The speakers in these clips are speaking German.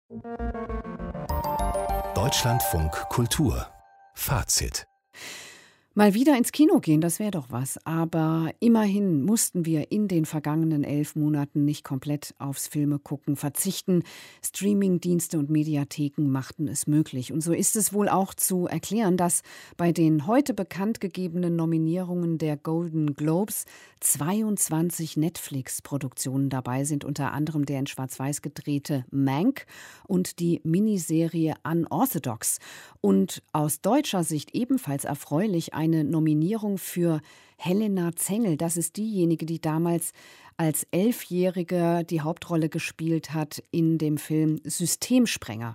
Deutschlandfunk Kultur Fazit. Mal wieder ins Kino gehen, das wäre doch was. Aber immerhin mussten wir in den vergangenen 11 Monaten nicht komplett aufs Filme gucken verzichten. Streamingdienste und Mediatheken machten es möglich. Und so ist es wohl auch zu erklären, dass bei den heute bekannt gegebenen Nominierungen der Golden Globes 22 Netflix-Produktionen dabei sind, unter anderem der in Schwarz-Weiß gedrehte Mank und die Miniserie Unorthodox. Und aus deutscher Sicht ebenfalls erfreulich eine Nominierung für Helena Zengel. Das ist diejenige, die damals als 11-Jährige die Hauptrolle gespielt hat in dem Film Systemsprenger.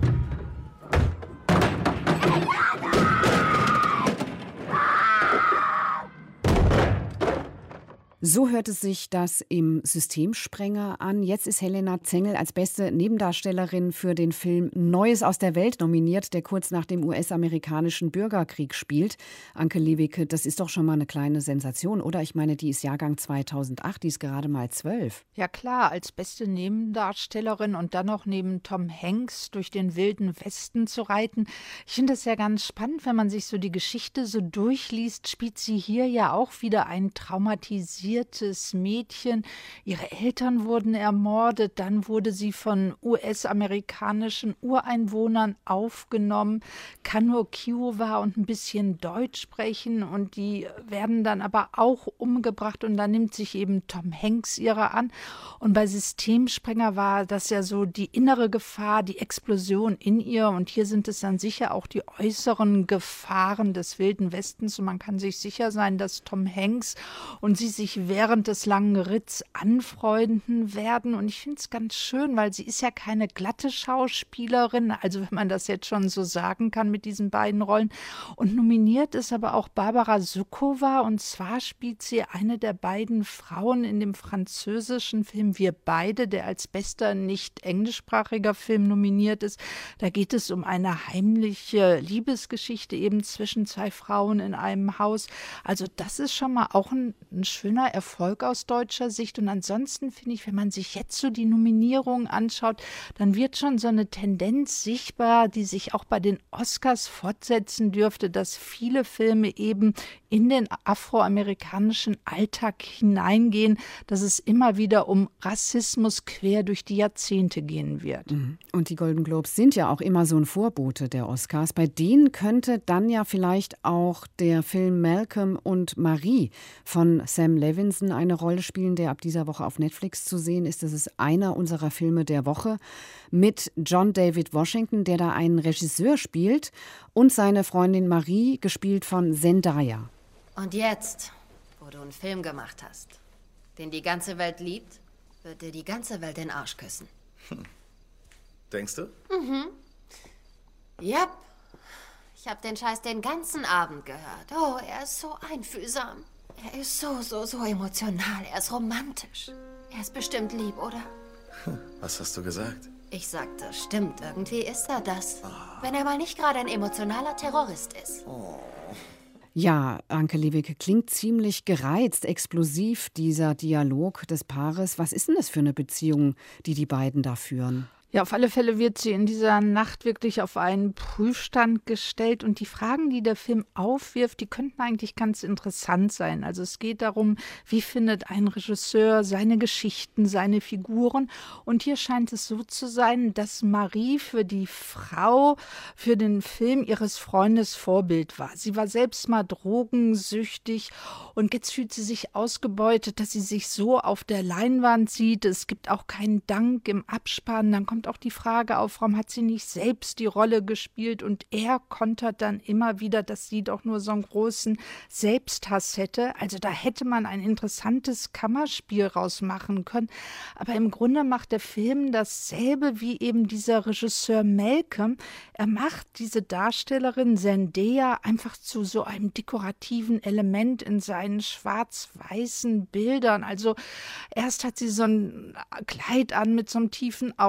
So hörte sich das im Systemsprenger an. Jetzt ist Helena Zengel als beste Nebendarstellerin für den Film Neues aus der Welt nominiert, der kurz nach dem US-amerikanischen Bürgerkrieg spielt. Anke Lewicke, das ist doch schon mal eine kleine Sensation, oder? Ich meine, die ist Jahrgang 2008, die ist gerade mal 12. Ja klar, als beste Nebendarstellerin und dann noch neben Tom Hanks durch den wilden Westen zu reiten. Ich finde das ja ganz spannend, wenn man sich so die Geschichte so durchliest, spielt sie hier ja auch wieder ein traumatisiertes Mädchen. Ihre Eltern wurden ermordet, dann wurde sie von US-amerikanischen Ureinwohnern aufgenommen, kann nur Kiowa und ein bisschen Deutsch sprechen und die werden dann aber auch umgebracht und dann nimmt sich eben Tom Hanks ihrer an. Und bei Systemsprenger war das ja so die innere Gefahr, die Explosion in ihr und hier sind es dann sicher auch die äußeren Gefahren des Wilden Westens und man kann sich sicher sein, dass Tom Hanks und sie sich während des langen Ritts anfreunden werden. Und ich finde es ganz schön, weil sie ist ja keine glatte Schauspielerin, also wenn man das jetzt schon so sagen kann mit diesen beiden Rollen. Und nominiert ist aber auch Barbara Sukowa und zwar spielt sie eine der beiden Frauen in dem französischen Film Wir beide, der als bester nicht englischsprachiger Film nominiert ist. Da geht es um eine heimliche Liebesgeschichte eben zwischen zwei Frauen in einem Haus. Also das ist schon mal auch ein schöner Erfolg aus deutscher Sicht. Und ansonsten finde ich, wenn man sich jetzt so die Nominierungen anschaut, dann wird schon so eine Tendenz sichtbar, die sich auch bei den Oscars fortsetzen dürfte, dass viele Filme eben in den afroamerikanischen Alltag hineingehen, dass es immer wieder um Rassismus quer durch die Jahrzehnte gehen wird. Und die Golden Globes sind ja auch immer so ein Vorbote der Oscars. Bei denen könnte dann ja vielleicht auch der Film Malcolm und Marie von Sam Levinson eine Rolle spielen, der ab dieser Woche auf Netflix zu sehen ist. Das ist einer unserer Filme der Woche mit John David Washington, der da einen Regisseur spielt und seine Freundin Marie, gespielt von Zendaya. Und jetzt, wo du einen Film gemacht hast, den die ganze Welt liebt, wird dir die ganze Welt den Arsch küssen. Denkst du? Yep. Ich habe den Scheiß den ganzen Abend gehört. Oh, er ist so einfühlsam. Er ist so emotional. Er ist romantisch. Er ist bestimmt lieb, oder? Was hast du gesagt? Ich sagte, stimmt, irgendwie ist er das. Wenn er mal nicht gerade ein emotionaler Terrorist ist. Ja, Anke Lewicke, klingt ziemlich gereizt, explosiv, dieser Dialog des Paares. Was ist denn das für eine Beziehung, die die beiden da führen? Ja, auf alle Fälle wird sie in dieser Nacht wirklich auf einen Prüfstand gestellt und die Fragen, die der Film aufwirft, die könnten eigentlich ganz interessant sein. Also es geht darum, wie findet ein Regisseur seine Geschichten, seine Figuren und hier scheint es so zu sein, dass Marie für die Frau, für den Film ihres Freundes Vorbild war. Sie war selbst mal drogensüchtig und jetzt fühlt sie sich ausgebeutet, dass sie sich so auf der Leinwand sieht. Es gibt auch keinen Dank im Abspann, dann kommt auch die Frage auf, warum hat sie nicht selbst die Rolle gespielt und er kontert dann immer wieder, dass sie doch nur so einen großen Selbsthass hätte. Also da hätte man ein interessantes Kammerspiel rausmachen können. Aber im Grunde macht der Film dasselbe wie eben dieser Regisseur Malcolm. Er macht diese Darstellerin Zendaya einfach zu so einem dekorativen Element in seinen schwarz-weißen Bildern. Also erst hat sie so ein Kleid an mit so einem tiefen Ausschnitt,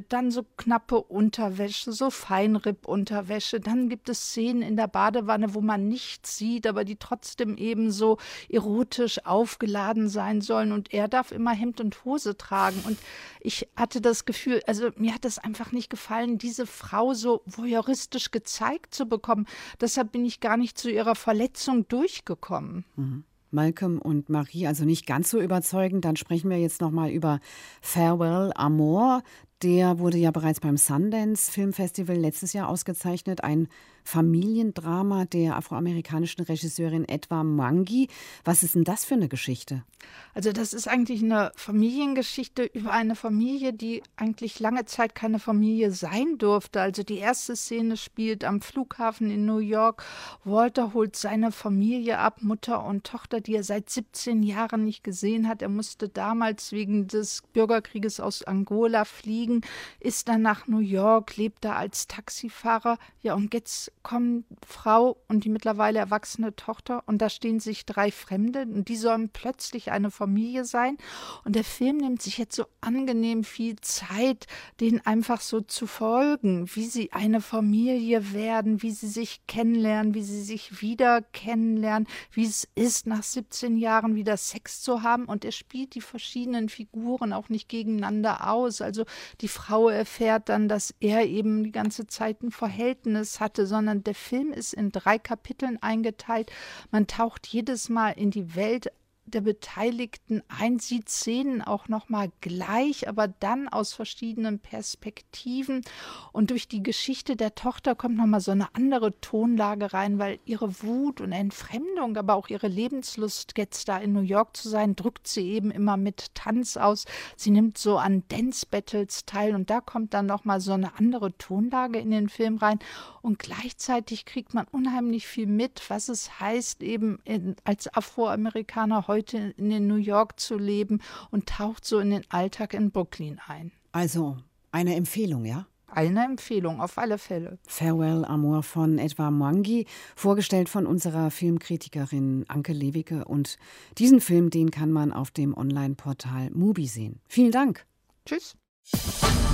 dann so knappe Unterwäsche, so Feinripp-Unterwäsche. Dann gibt es Szenen in der Badewanne, wo man nichts sieht, aber die trotzdem eben so erotisch aufgeladen sein sollen. Und er darf immer Hemd und Hose tragen. Und ich hatte das Gefühl, also mir hat es einfach nicht gefallen, diese Frau so voyeuristisch gezeigt zu bekommen. Deshalb bin ich gar nicht zu ihrer Verletzung durchgekommen. Malcolm und Marie, also nicht ganz so überzeugend. Dann sprechen wir jetzt nochmal über Farewell Amor. Der wurde ja bereits beim Sundance Filmfestival letztes Jahr ausgezeichnet. Ein Familiendrama der afroamerikanischen Regisseurin Etwa Mwangi. Was ist denn das für eine Geschichte? Also das ist eigentlich eine Familiengeschichte über eine Familie, die eigentlich lange Zeit keine Familie sein durfte. Also die erste Szene spielt am Flughafen in New York. Walter holt seine Familie ab, Mutter und Tochter, die er seit 17 Jahren nicht gesehen hat. Er musste damals wegen des Bürgerkrieges aus Angola fliegen, ist dann nach New York, lebt da als Taxifahrer. Ja, und jetzt kommen Frau und die mittlerweile erwachsene Tochter und da stehen sich 3 Fremde und die sollen plötzlich eine Familie sein. Und der Film nimmt sich jetzt so angenehm viel Zeit, denen einfach so zu folgen, wie sie eine Familie werden, wie sie sich kennenlernen, wie sie sich wieder kennenlernen, wie es ist, nach 17 Jahren wieder Sex zu haben. Und er spielt die verschiedenen Figuren auch nicht gegeneinander aus. Also die Frau erfährt dann, dass er eben die ganze Zeit ein Verhältnis hatte, sondern der Film ist in 3 Kapiteln eingeteilt. Man taucht jedes Mal in die Welt der Beteiligten ein, sieht Szenen auch nochmal gleich, aber dann aus verschiedenen Perspektiven. Und durch die Geschichte der Tochter kommt nochmal so eine andere Tonlage rein, weil ihre Wut und Entfremdung, aber auch ihre Lebenslust, jetzt da in New York zu sein, drückt sie eben immer mit Tanz aus. Sie nimmt so an Dance-Battles teil und da kommt dann nochmal so eine andere Tonlage in den Film rein. Und gleichzeitig kriegt man unheimlich viel mit, was es heißt, eben als Afroamerikaner heute in New York zu leben und taucht so in den Alltag in Brooklyn ein. Also eine Empfehlung, ja? Eine Empfehlung, auf alle Fälle. Farewell Amor von Etwa Mwangi, vorgestellt von unserer Filmkritikerin Anke Lewicke. Und diesen Film, den kann man auf dem Online-Portal Mubi sehen. Vielen Dank. Tschüss.